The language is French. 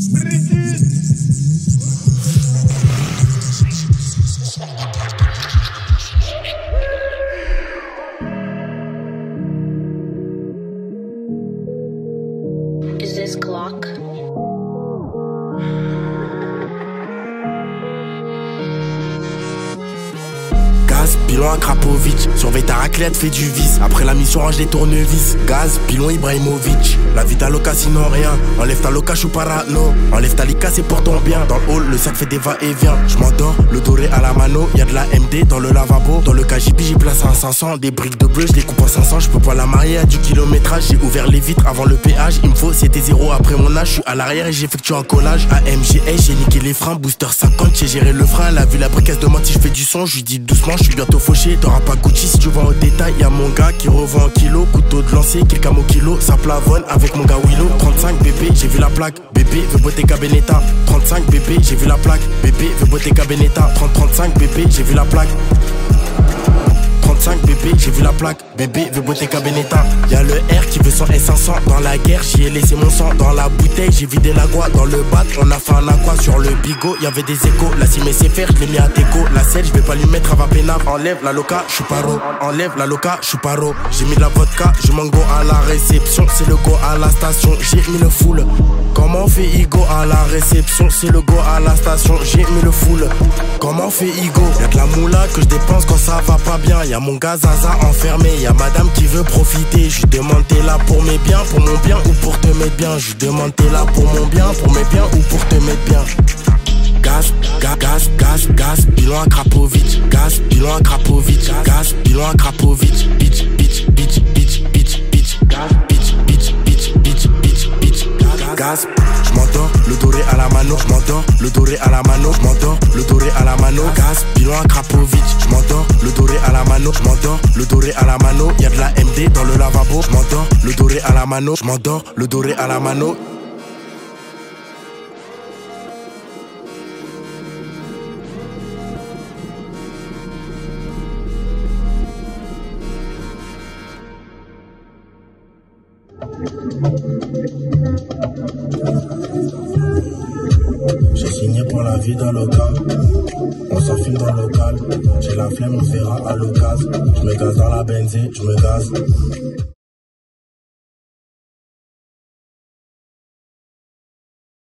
Is this Glock? Gaz, pilon à Krapovic. Surveille ta raclette, fais du vice. Après la mission, range les tournevis. Gaz, pilon Ibrahimovic. La vie ta loca, sinon rien. Enlève ta loca, je suis parano. Enlève ta lica, c'est pour ton bien. Dans le hall, le sac fait des va-et-vient. Je m'endors, le doré à la mano. Y'a de la MD dans le lavabo. Dans le KGB, j'ai placé un 500. Des briques de bleu, je les coupe en 500. Je peux pas la marier à du kilométrage. J'ai ouvert les vitres avant le péage. Il me faut, c'était zéro après mon âge. Je suis à l'arrière et j'effectue un collage. AMGS, j'ai niqué les freins. Booster 50, j'ai géré le frein. Elle a vu la briquette de si je fais du son. Je lui dis doucement, je suis bientôt fauché. T'auras pas Gucci si tu vas au détail. Y'a mon gars qui revend en kilo. Couteau de lancer, quelqu'un au kilo. Ça plavonne avec mon gars Willow. 35 bébé, j'ai vu la plaque. Bébé veut Bottega Benetta. 35 bébé, j'ai vu la plaque. Bébé veut Bottega Benetta. 35 bébé, j'ai vu la plaque. 35 bébé, j'ai vu la plaque. Bébé veut Bottega Benetta. Y'a le R qui veut son S500. Dans la guerre, j'y ai laissé mon sang. Dans la bouteille, j'ai vidé la gua. Dans le bac, on a fait un aqua. Sur le bigot, y'avait des échos. La cime c'est faire, je l'ai mis à déco. La selle, je vais pas lui mettre à Vapena. Enlève la loca, je suis paro. Enlève la loca, je suis paro. J'ai mis de la vodka, je mango à la réception. C'est le go à la station, j'ai mis le full. Comment on fait Igo à la réception? C'est le go à la station, j'ai mis le full. Comment on fait Igo? Y'a de la moula que je dépense quand ça va pas bien. Y'a mon gars Zaza enfermé, y'a madame qui veut profiter. Je lui demande t'es là pour mes biens, pour mon bien ou pour te mettre bien. Je lui demande t'es là pour mon bien, pour mes biens ou pour te mettre bien. Gaz, gaz, gaz, gaz, pilon à Krapovic. Gaz, pilon à Krapovic. Gaz, pilon à Krapovic. Bitch, bitch, bitch, bitch, bitch, bitch. Gaz, bitch, bitch, bitch, bitch, bitch, bitch. Gaz, j'm'endors, le doré à la mano. J'm'endors, le doré à la mano. J'm'endors, le doré à la mano. Gaz, pilon à Krapovic. J'm'endors, le doré à la mano. J'm'endors, le doré à la mano. Y'a de la MD dans le lavabo. J'm'endors, le doré à la mano. J'm'endors, le doré à la mano. J'ai signé pour la vie d'un local. On s'en filme dans le local. J'ai la flemme, on verra à l'occasion. Je me gaz dans la benzine, je me gaz.